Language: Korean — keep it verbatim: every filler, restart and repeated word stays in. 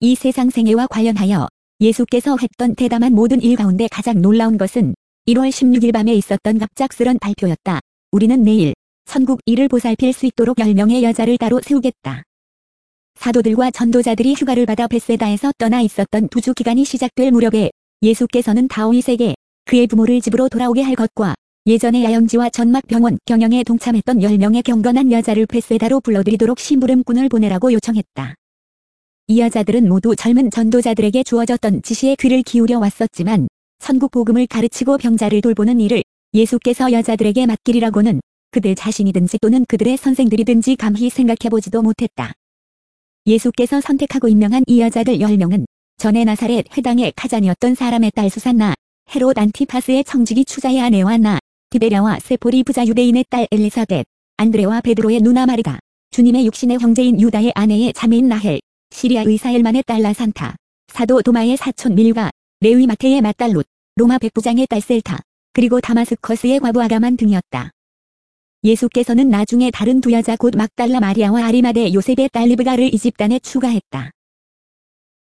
이 세상 생애와 관련하여 예수께서 했던 대담한 모든 일 가운데 가장 놀라운 것은 일월 십육일 밤에 있었던 갑작스런 발표였다. 우리는 내일 천국 일을 보살필 수 있도록 열 명의 여자를 따로 세우겠다. 사도들과 전도자들이 휴가를 받아 벳세다에서 떠나 있었던 두 주 기간이 시작될 무렵에 예수께서는 다윗에게 그의 부모를 집으로 돌아오게 할 것과 예전에 야영지와 전막병원 경영에 동참했던 열 명의 경건한 여자를 벳세다로 불러들이도록 심부름꾼을 보내라고 요청했다. 이 여자들은 모두 젊은 전도자들에게 주어졌던 지시에 귀를 기울여 왔었지만 천국 복음을 가르치고 병자를 돌보는 일을 예수께서 여자들에게 맡기리라고는 그들 자신이든지 또는 그들의 선생들이든지 감히 생각해보지도 못했다. 예수께서 선택하고 임명한 이 여자들 열 명은 전에 나사렛 회당의 가장이었던 사람의 딸 수산나, 헤롯 안티파스의 청지기 추자의 아내와 나, 디베랴와 세포리 부자 유대인의 딸 엘리사벳, 안드레와 베드로의 누나 마리다, 주님의 육신의 형제인 유다의 아내의 자매인 라헬, 시리아 의사엘만의 딸 라산타, 사도 도마의 사촌 밀가, 레위 마테의 맏딸 롯, 로마 백부장의 딸 셀타, 그리고 다마스커스의 과부 아가만 등이었다. 예수께서는 나중에 다른 두 여자 곧 막달라 마리아와 아리마대 요셉의 딸 리브가를 이 집단에 추가했다.